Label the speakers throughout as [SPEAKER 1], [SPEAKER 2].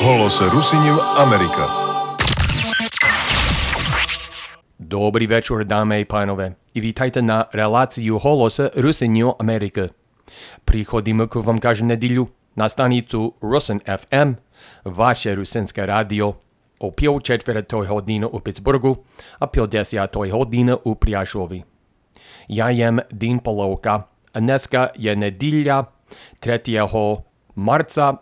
[SPEAKER 1] Holose Rusinju Amerika.
[SPEAKER 2] Dobrý večer, dámy i pánové. I vítajte na reláciu Holose Rusinju Amerika. Prichodíme k vám každú nedíľu na stanicu Rusin FM, vaše rusinské rádio, o 5:45 hodinu u Pittsburghu a 5:10 hodinu u Priašovi. Ja jem Dean Polovka a dneska je nedíľa 3. marca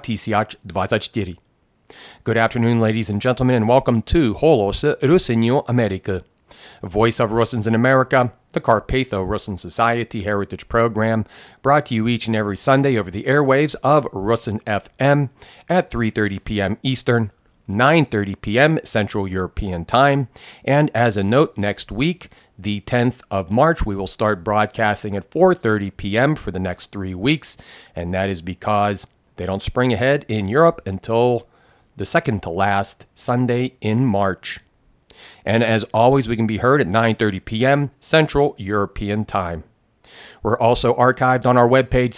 [SPEAKER 2] 2024. Good afternoon, ladies and gentlemen, and welcome to Holose Rusinju Amerika, Voice of Russins in America, the Carpatho Russin Society Heritage Program, brought to you each and every Sunday over the airwaves of Rusin FM at 3:30 p.m. Eastern, 9:30 p.m. Central European Time. And as a note, next week, the 10th of March, we will start broadcasting at 4:30 p.m. for the next 3 weeks, and that is because they don't spring ahead in Europe until the second to last Sunday in March. And as always, we can be heard at 9:30 p.m. Central European Time. We're also archived on our webpage,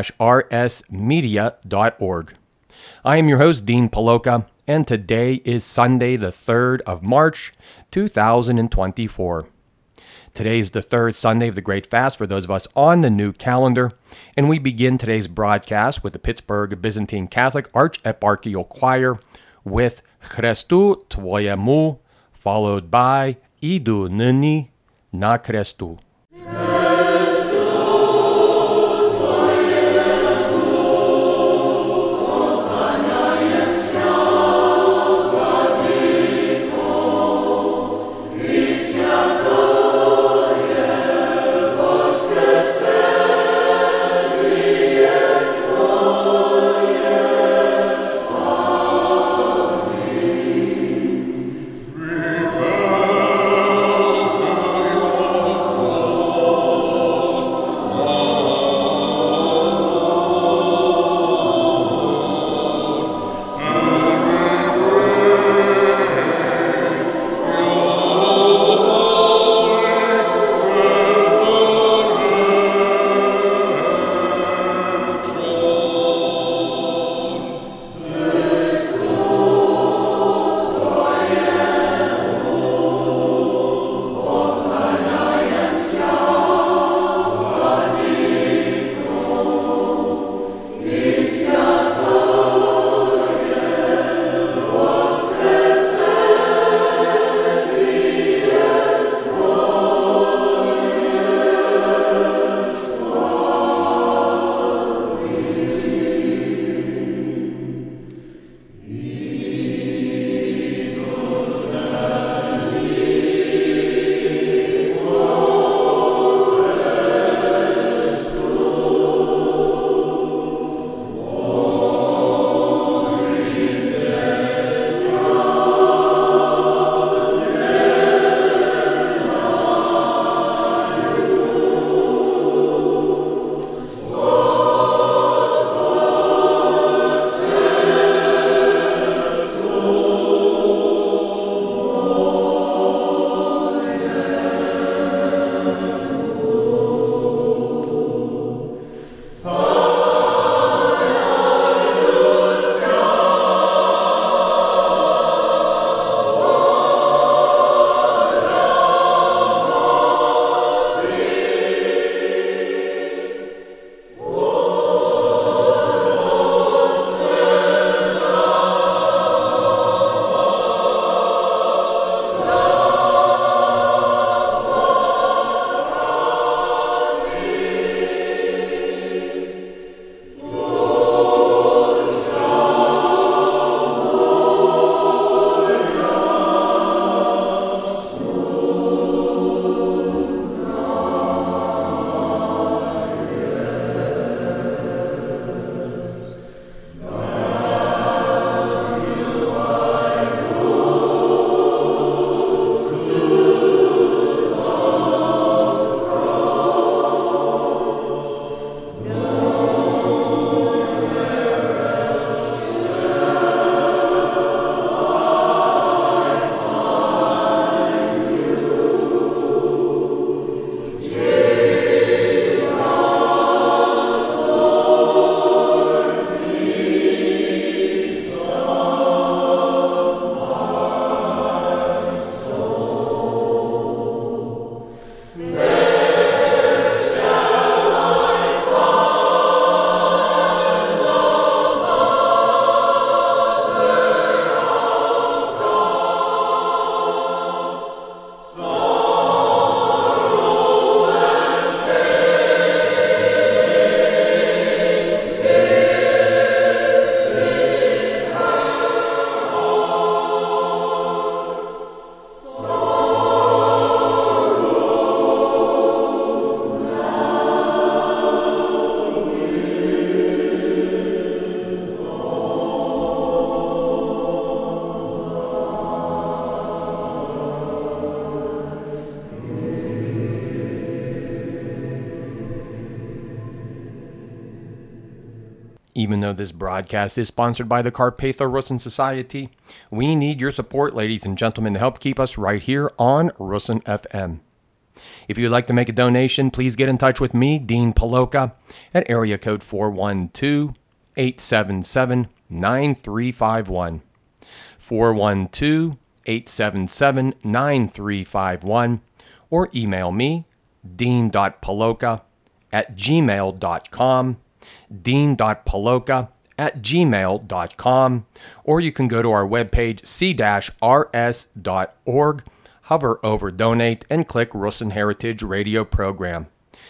[SPEAKER 2] c-rsmedia.org. I am your host, Dean Paloka, and today is Sunday, the 3rd of March, 2024. Today is the third Sunday of the Great Fast for those of us on the new calendar, and we begin today's broadcast with the Pittsburgh Byzantine Catholic Archeparchial Choir with Chrestu Tvojemu, followed by Idu Nyní na Krestu.
[SPEAKER 3] Rebel to your
[SPEAKER 2] Even though this broadcast is sponsored by the Carpatho-Russin Society, we need your support, ladies and gentlemen, to help keep us right here on Russin FM. If you'd like to make a donation, please get in touch with me, Dean Paloka, at area code 412-877-9351. 412-877-9351, or email me, dean.paloka@gmail.com, dean.paloka@gmail.com, or you can go to our webpage, c-rs.org, hover over Donate, and click Russin Heritage Radio Program.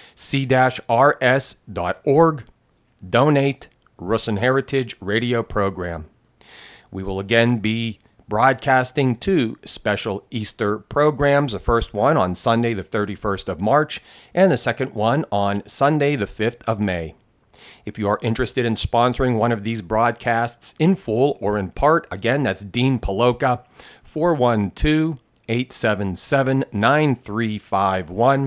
[SPEAKER 2] c-rs.org, Donate, Russin Heritage Radio Program. We will again be broadcasting two special Easter programs, the first one on Sunday the 31st of March, and the second one on Sunday the 5th of May. If you are interested in sponsoring one of these broadcasts in full or in part, again, that's Dean Paloka, 412-877-9351,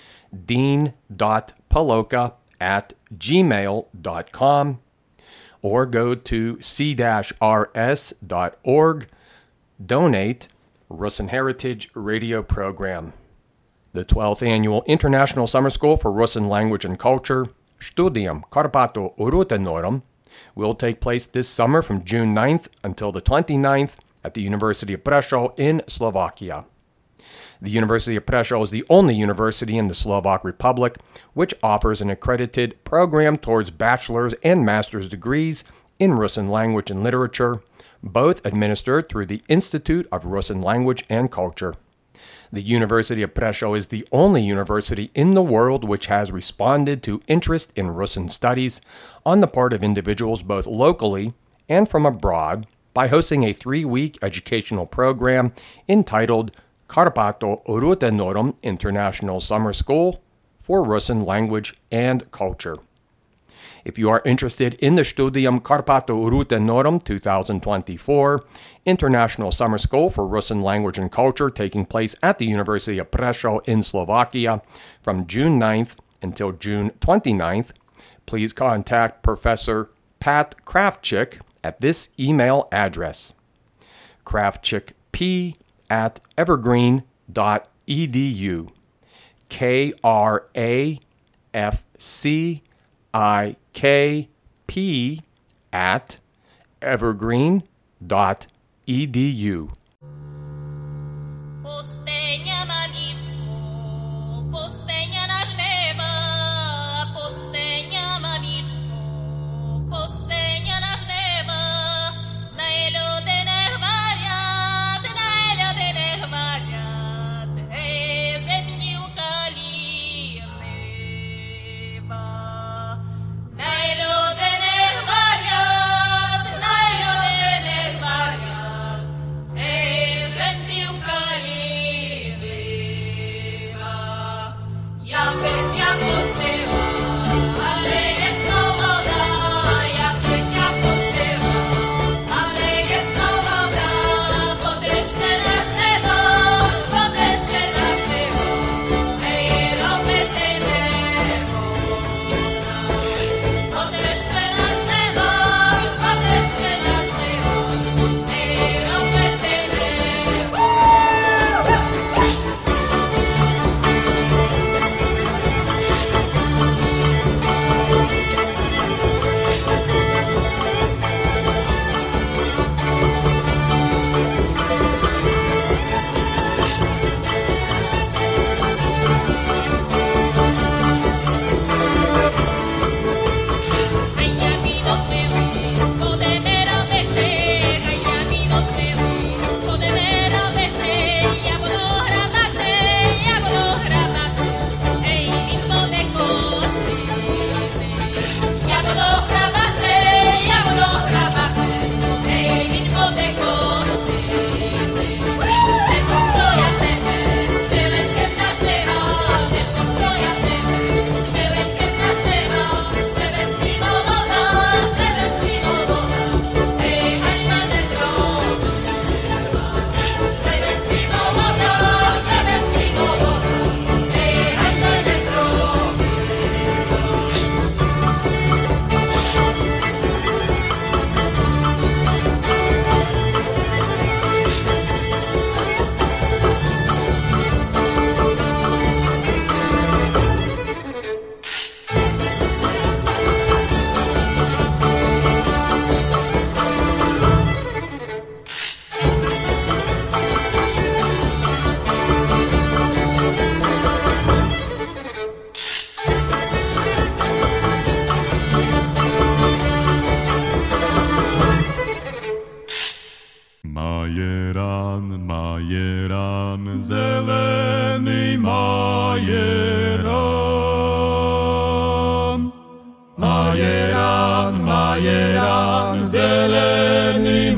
[SPEAKER 2] dean.paloka@gmail.com, or go to c-rs.org, Donate, Russin Heritage Radio Program. The 12th Annual International Summer School for Russin Language and Culture, Studium Carpato-Rutenorum, will take place this summer from June 9th until the 29th at the University of Prešov in Slovakia. The University of Prešov is the only university in the Slovak Republic which offers an accredited program towards bachelor's and master's degrees in Russin language and literature, both administered through the Institute of Russin Language and Culture. The University of Prešov is the only university in the world which has responded to interest in Russin studies on the part of individuals both locally and from abroad by hosting a 3-week educational program entitled Carpato-Rutenorum International Summer School for Russin Language and Culture. If you are interested in the Studium Carpato-Rutenorum 2024 International Summer School for Russin Language and Culture taking place at the University of Prešov in Slovakia from June 9th until June 29th, please contact Professor Pat Kravchik at this email address, kravchikp@evergreen.edu, KRAFCIKP@evergreen.edu.
[SPEAKER 3] Пустыня на Мичку, пустыня на жнива, пустыня на Мичку, пустыня на жнива. Най люди не говорят, жебнівка лівнива. Най люди не говорят,
[SPEAKER 4] Majeran, zelený majeran. Majeran, majeran, zelený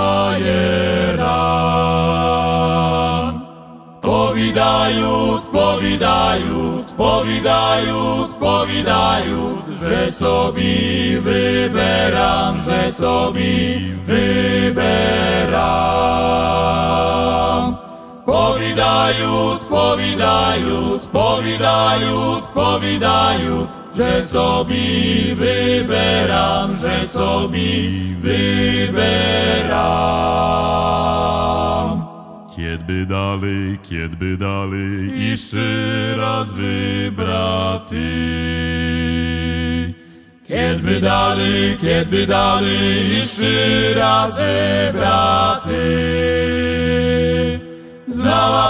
[SPEAKER 4] majeran. Povídajút, povídajút, povídajút, povídajút, že sobі vyberám, že sobі vyberám. Povídajút, povídajút, povídajút, povídajút, že sobі vyberám, že sobí vyberám. Keď by dali ešte raz vybrati. Keď by dali ešte raz vybrati. Znala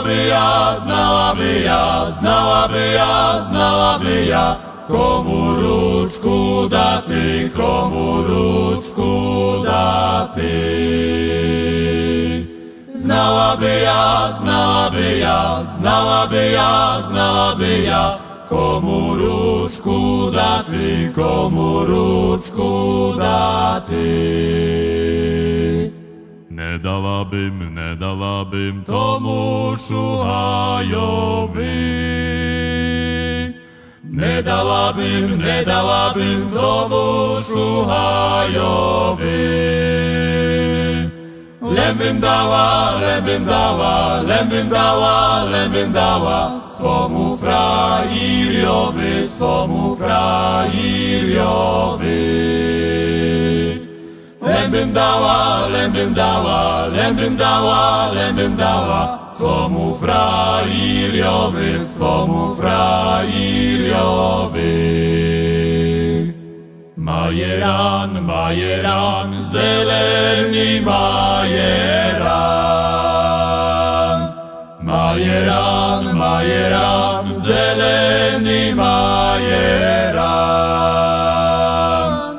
[SPEAKER 4] by ja, komu ručku dati, komu ručku dati. Znala by ja, komu ručku dati, komu ručku dati. Nedala bym tomu šuhajovi. Nedala bym tomu šuhajovi. Len bym dala svomu frajerjovi, svomu frajerjovi. Len bym dala svomu frajerjovi, svomu frajerjovi. Majeran, zelený majeran. Majeran, zelený majeran.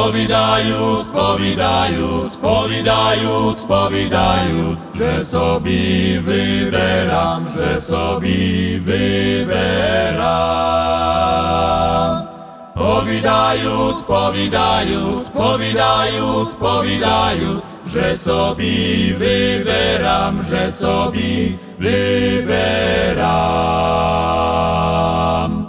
[SPEAKER 4] Povídajút, že sobí vyberám, že sobí vyberám. Povídajút, že sobí vyberám, že sobí vyberám.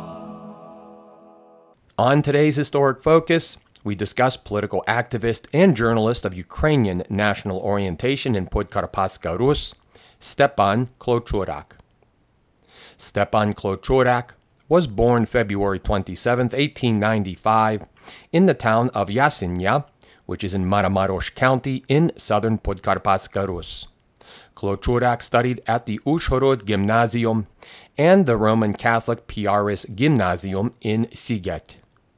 [SPEAKER 2] On today's Historic Focus, we discuss political activist and journalist of Ukrainian national orientation in Podkarpatska Rus, Stepan Klochurak. Stepan Klochurak was born February 27, 1895, in the town of Yasinya, which is in Maramaroshe County in southern Podkarpatska Rus. Klochurak studied at the Uzhhorod Gymnasium and the Roman Catholic Piaris Gymnasium in Sziget.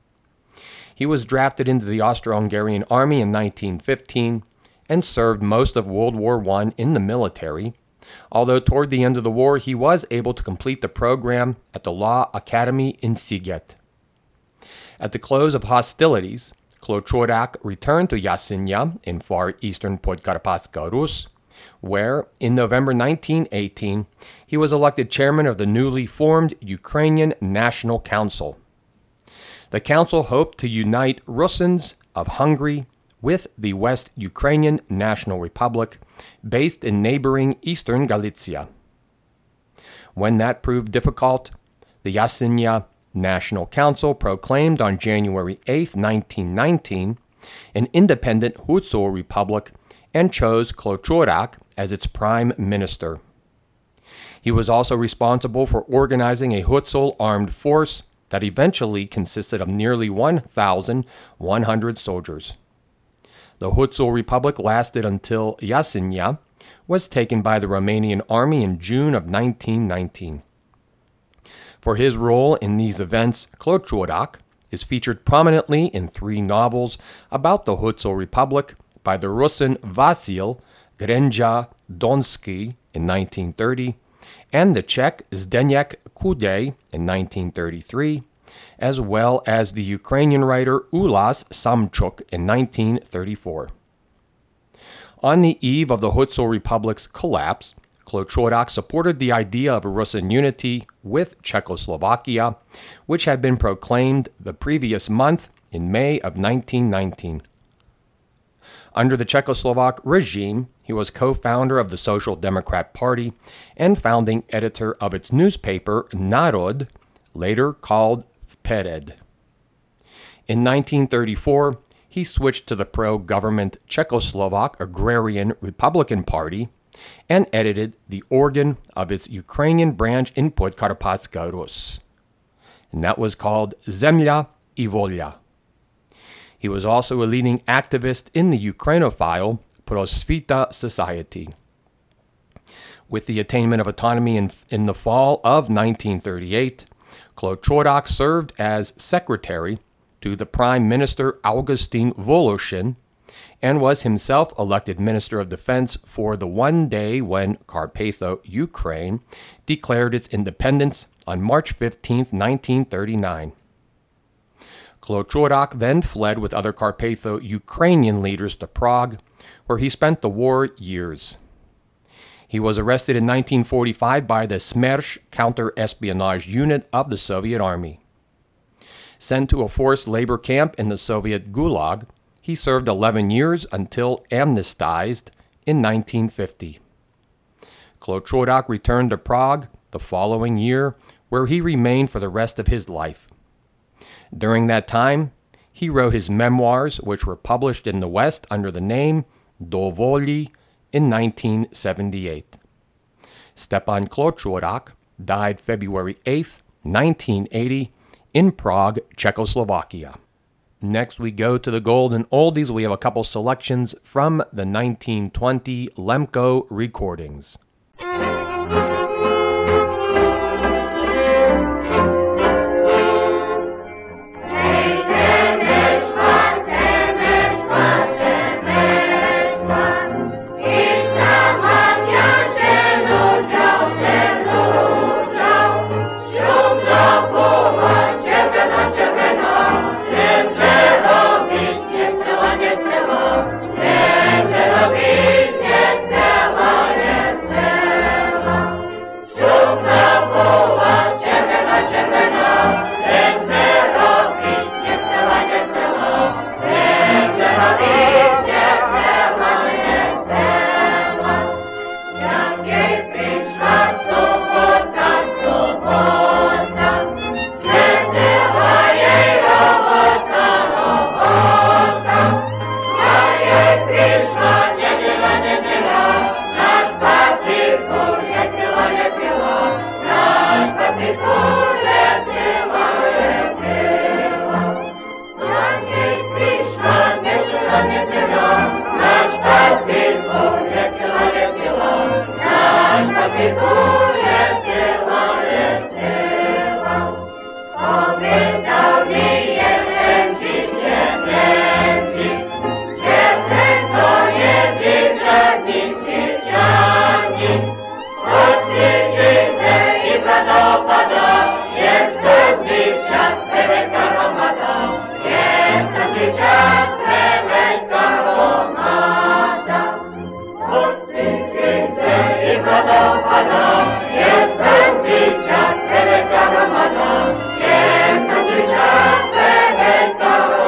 [SPEAKER 2] He was drafted into the Austro-Hungarian army in 1915 and served most of World War I in the military, although toward the end of the war he was able to complete the program at the Law Academy in Sziget. At the close of hostilities, Klochurak returned to Yasinya in far eastern Podkarpatska Rus, where, in November 1918, he was elected chairman of the newly formed Ukrainian National Council. The council hoped to unite Rusyns of Hungary with the West Ukrainian National Republic, based in neighboring eastern Galicia. When that proved difficult, the Yasinya National Council proclaimed on January 8, 1919, an independent Hutsol Republic and chose Klochurak as its prime minister. He was also responsible for organizing a Hutsol armed force that eventually consisted of nearly 1,100 soldiers. The Hutsol Republic lasted until Yasinya was taken by the Romanian army in June of 1919. For his role in these events, Klochurak is featured prominently in 3 novels about the Hutsol Republic by the Rusin Vasil Grenja-Donsky in 1930 and the Czech Zdeněk Kudej in 1933, as well as the Ukrainian writer Ulas Samchuk in 1934. On the eve of the Hutsol Republic's collapse, Kloczorák supported the idea of Russian unity with Czechoslovakia, which had been proclaimed the previous month in May of 1919. Under the Czechoslovak regime, he was co-founder of the Social Democrat Party and founding editor of its newspaper Národ, later called Vpered. In 1934, he switched to the pro-government Czechoslovak Agrarian Republican Party and edited the organ of its Ukrainian branch in Podkarpatska Rus, and that was called Zemlya i Volya. He was also a leading activist in the Ukrainophile Prosvita Society. With the attainment of autonomy in the fall of 1938, Kloczorák served as secretary to the Prime Minister Augustin Voloshin and was himself elected Minister of Defense for the one day when Carpatho, Ukraine, declared its independence on March 15, 1939. Kloczorák then fled with other Carpatho-Ukrainian leaders to Prague, where he spent the war years. He was arrested in 1945 by the Smersh counter-espionage unit of the Soviet Army. Sent to a forced labor camp in the Soviet Gulag, he served 11 years until amnestized in 1950. Kloczorák returned to Prague the following year, where he remained for the rest of his life. During that time, he wrote his memoirs, which were published in the West under the name Do Voli in 1978. Stepan Kloczorák died February 8, 1980, in Prague, Czechoslovakia. Next, we go to the Golden Oldies. We have a couple selections from the 1920 Lemko recordings.
[SPEAKER 5] Jestem dzisiaj,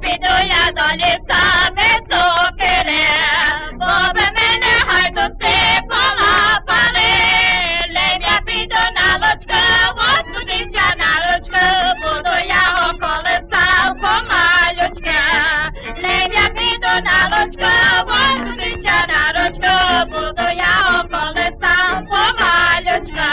[SPEAKER 3] піду я до ліса, несу килим, бо би мене гайдуки полапали. Ледь я піду на лучку, воску дівчана ручку, буду я околесав помалючки. Ледь я піду на лучку, воску дівчана ручку, буду я околесав помалючки.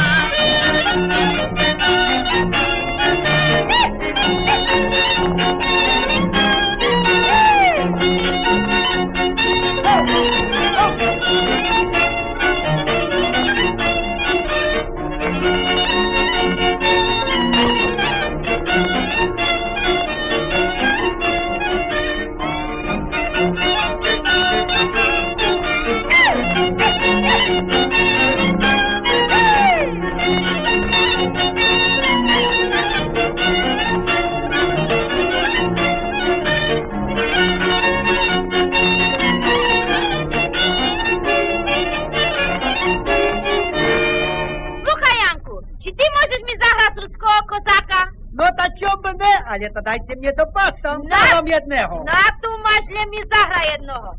[SPEAKER 5] Але то дайте мені до паста,
[SPEAKER 6] На-
[SPEAKER 5] вам jednego.
[SPEAKER 6] Na tu masz dla mnie zagra jednego.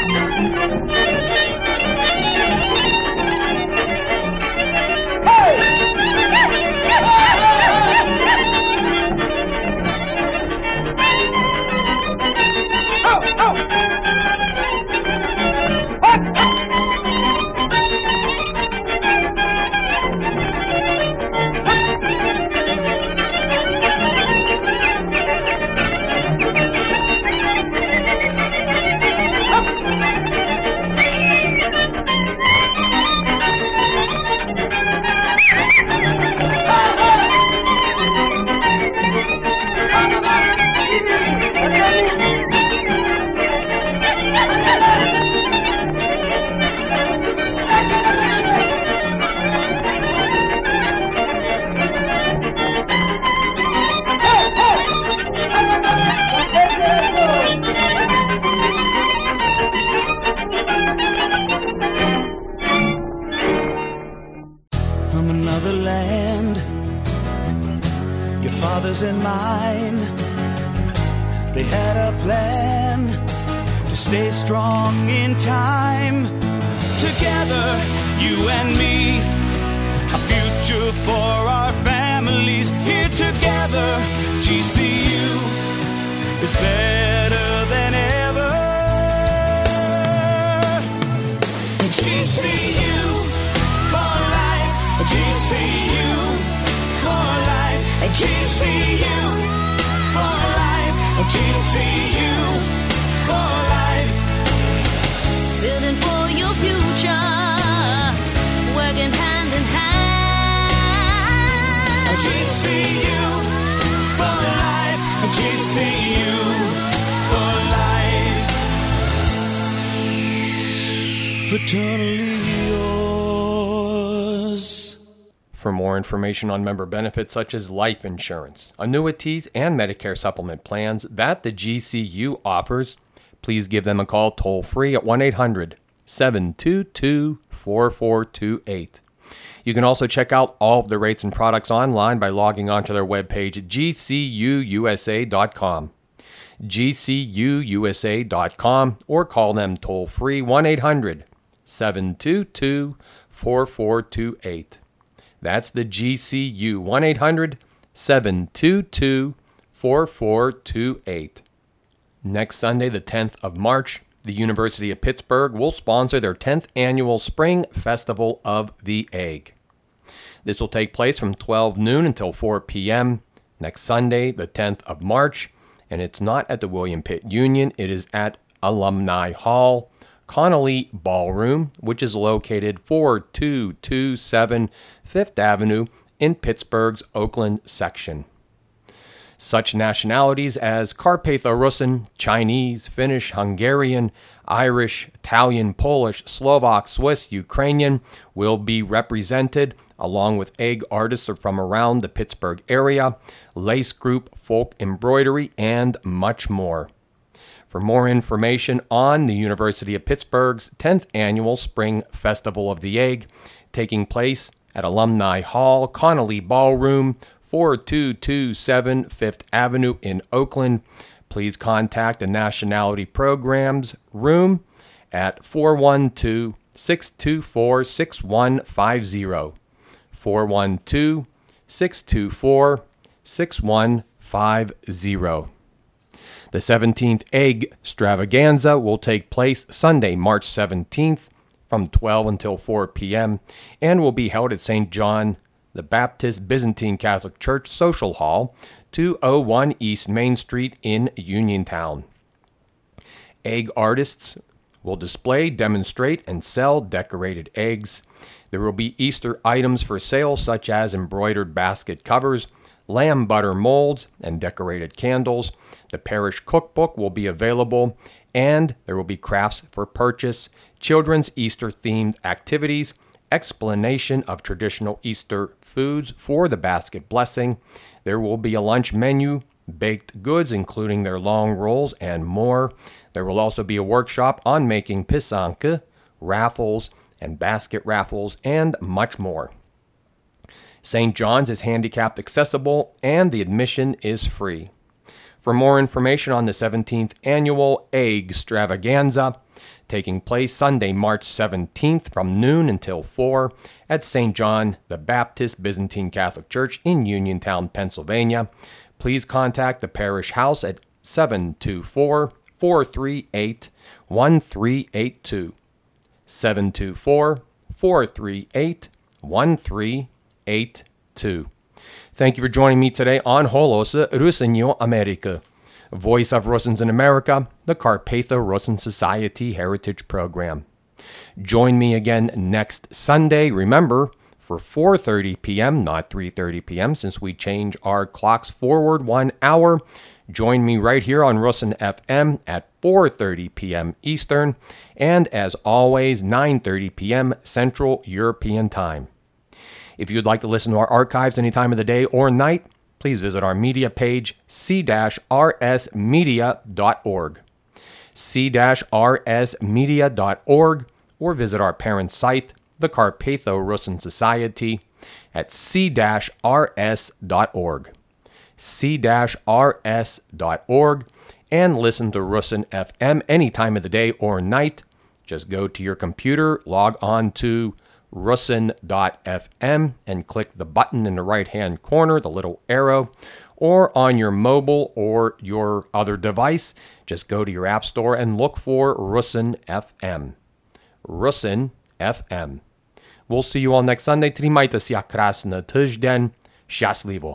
[SPEAKER 7] From another land, your father's and mine, they had a plan to stay strong in time. Together, you and me, a future for our families. Here together, GCU is better than ever. GCU for life, GCU for life, GCU for life, GCU for life.
[SPEAKER 3] Building for your future, working hand in hand.
[SPEAKER 7] GCU for life, GCU for life. Fraternally yours.
[SPEAKER 2] For more information on member benefits such as life insurance, annuities, and Medicare supplement plans that the GCU offers, please give them a call toll-free at 1-800-722-4428. You can also check out all of the rates and products online by logging onto their webpage at gcuusa.com. gcuusa.com, or call them toll-free 1-800-722-4428. That's the GCU, 1-800-722-4428. Next Sunday, the 10th of March, the University of Pittsburgh will sponsor their 10th annual Spring Festival of the Egg. This will take place from 12 noon until 4 p.m. next Sunday, the 10th of March, and it's not at the William Pitt Union. It is at Alumni Hall, Connolly Ballroom, which is located 4227 Fifth Avenue in Pittsburgh's Oakland section. Such nationalities as Carpatho-Russian, Chinese, Finnish, Hungarian, Irish, Italian, Polish, Slovak, Swiss, Ukrainian will be represented, along with egg artists from around the Pittsburgh area, lace group, folk embroidery, and much more. For more information on the University of Pittsburgh's 10th Annual Spring Festival of the Egg, taking place at Alumni Hall, Connolly Ballroom, 4227 Fifth Avenue in Oakland, please contact the Nationality Programs Room at 412-624-6150. 412-624-6150. The 17th Egg Extravaganza will take place Sunday, March 17th from 12 until 4 p.m. and will be held at St. John the Baptist Byzantine Catholic Church Social Hall, 201 East Main Street in Uniontown. Egg artists will display, demonstrate, and sell decorated eggs. There will be Easter items for sale such as embroidered basket covers, lamb butter molds, and decorated candles. The parish cookbook will be available, and there will be crafts for purchase, children's Easter-themed activities, explanation of traditional Easter foods for the basket blessing. There will be a lunch menu, baked goods, including their long rolls, and more. There will also be a workshop on making pisanke, raffles, and basket raffles, and much more. St. John's is handicapped accessible, and the admission is free. For more information on the 17th Annual Egg Extravaganza, taking place Sunday, March 17th from noon until 4 at St. John the Baptist Byzantine Catholic Church in Uniontown, Pennsylvania, please contact the parish house at 724-438-1382. 724-438-1382. Thank you for joining me today on Holosa Rusinio America, Voice of Russians in America, the Carpatho-Russian Society Heritage Program. Join me again next Sunday, remember, for 4:30 p.m., not 3:30 p.m., since we change our clocks forward 1 hour. Join me right here on Rusin FM at 4:30 p.m. Eastern, and as always, 9:30 p.m. Central European Time. If you'd like to listen to our archives any time of the day or night, please visit our media page, c-rsmedia.org. c-rsmedia.org, or visit our parent site, the Carpatho-Russian Society, at c-rs.org. c-rs.org, and listen to Rusin FM any time of the day or night. Just go to your computer, log on to Rusin.fm, and click the button in the right-hand corner, the little arrow, or on your mobile or your other device, just go to your app store and look for Rusin FM. Rusin FM. We'll see you all next Sunday. Trimajte se krasny tydzień. Szczęśliwo.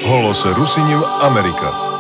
[SPEAKER 1] Голос русинів Америка.